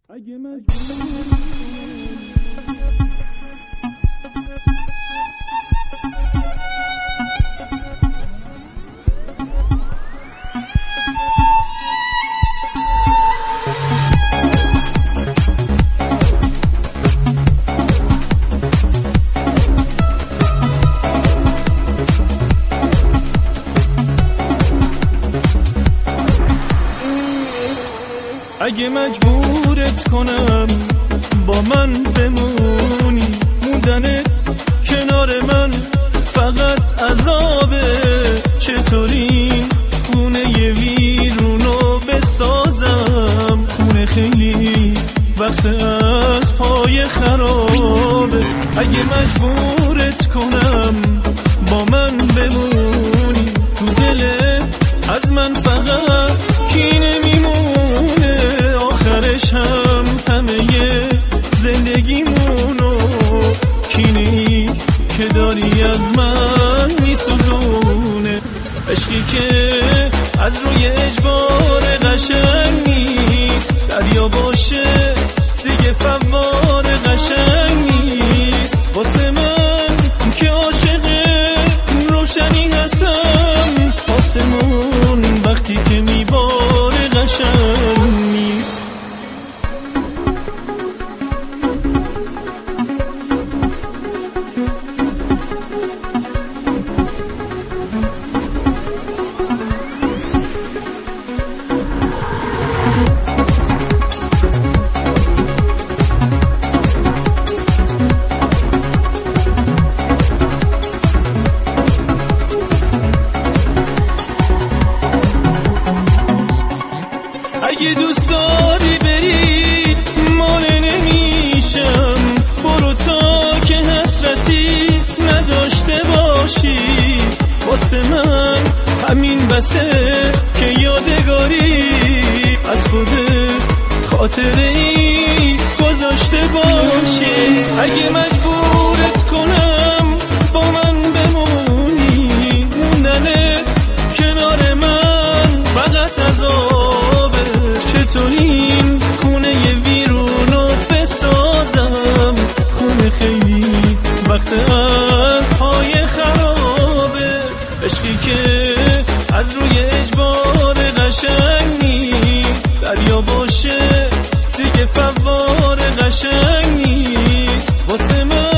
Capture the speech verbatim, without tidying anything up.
اگه مجبور اگه مجبورت کنم با من بمونی، موندنت کنار من فقط عذابه. چطوری خونه ی ویرونو بسازم، خونه خیلی وقت از پای خرابه. اگه مجبورت کنم با من بمونی، تو دلت از من فقط کینه میمونه. آخرش هم همه زندگیمونو کینه‌ای که داری از من میسوزونه. عشقی که از روی اجبار قشنگ نیست، دریا باشه دیگه فوار قشنگ نیست. واسه من که عاشق روشنی هستم، آسمون وقتی که میباره قشنگ نیست. اگه دوست داری بری مانع نمیشم، برو تا که حسرتی نداشته باشی. واسه من همین بسه که یادگاری از خودت خاطره ای گذاشته باشی. اگه مجبورت کنم با من بمونی، موندنت کنار من فقط عذابه. چطوری خونه ی ویرونو بسازم، خونه خیلی وقت از پای خرابه. عشقی که از روی اجبار قشنگ نیست، دریا باشه دیگه فوار قشنگ نیست. واسه من